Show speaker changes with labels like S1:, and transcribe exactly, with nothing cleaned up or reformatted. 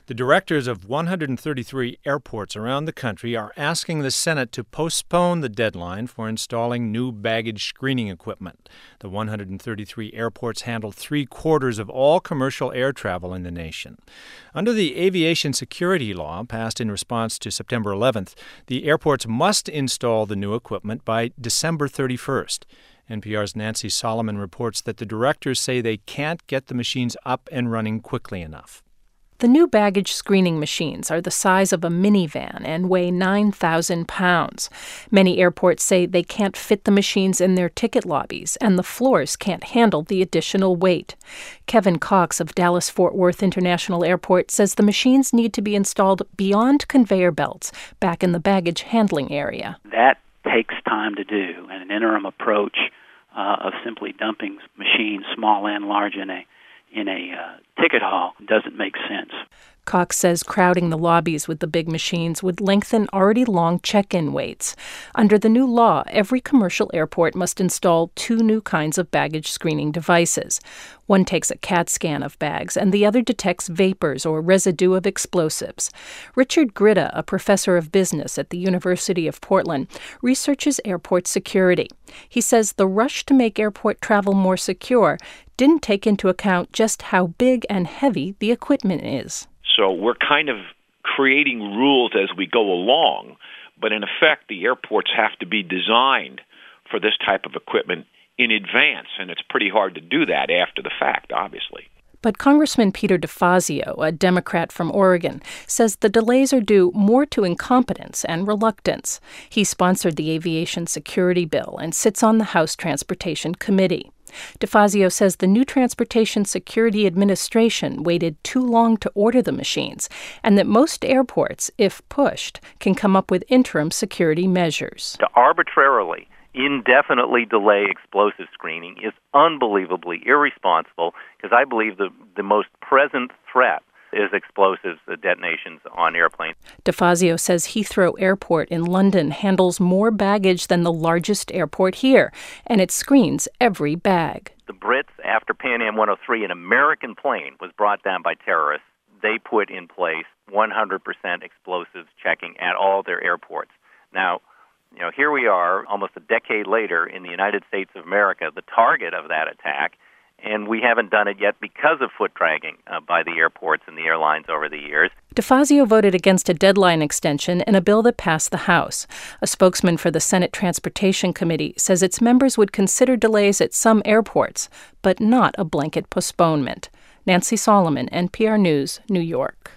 S1: The directors of one hundred thirty-three airports around the country are asking the Senate to postpone the deadline for installing new baggage screening equipment. The one hundred thirty-three airports handle three-quarters of all commercial air travel in the nation. Under the aviation security law passed in response to September eleventh, the airports must install the new equipment by December thirty-first. N P R's Nancy Solomon reports that the directors say they can't get the machines up and running quickly enough.
S2: The new baggage screening machines are the size of a minivan and weigh nine thousand pounds. Many airports say they can't fit the machines in their ticket lobbies, and the floors can't handle the additional weight. Kevin Cox of Dallas-Fort Worth International Airport says the machines need to be installed beyond conveyor belts, back in the baggage handling area.
S3: That takes time to do, and an interim approach uh, of simply dumping machines, small and large, in a in a uh, ticket hall doesn't make sense.
S2: Cox says crowding the lobbies with the big machines would lengthen already long check-in waits. Under the new law, every commercial airport must install two new kinds of baggage screening devices. One takes a CAT scan of bags, and the other detects vapors or residue of explosives. Richard Gritta, a professor of business at the University of Portland, researches airport security. He says the rush to make airport travel more secure didn't take into account just how big and heavy the equipment is.
S4: So we're kind of creating rules as we go along, but in effect, the airports have to be designed for this type of equipment in advance, and it's pretty hard to do that after the fact, obviously.
S2: But Congressman Peter DeFazio, a Democrat from Oregon, says the delays are due more to incompetence and reluctance. He sponsored the aviation security bill and sits on the House Transportation Committee. DeFazio says the new Transportation Security Administration waited too long to order the machines, and that most airports, if pushed, can come up with interim security measures.
S5: To arbitrarily, indefinitely delay explosive screening is unbelievably irresponsible, because I believe the, the most present threat is explosives, the detonations on airplanes.
S2: DeFazio says Heathrow Airport in London handles more baggage than the largest airport here, and it screens every bag.
S5: The Brits, after Pan Am one oh three, an American plane was brought down by terrorists. They put in place one hundred percent explosives checking at all their airports. Now, you know, here we are, almost a decade later, in the United States of America, the target of that attack, and we haven't done it yet because of foot dragging uh, by the airports and the airlines over the years.
S2: DeFazio voted against a deadline extension in a bill that passed the House. A spokesman for the Senate Transportation Committee says its members would consider delays at some airports, but not a blanket postponement. Nancy Solomon, N P R News, New York.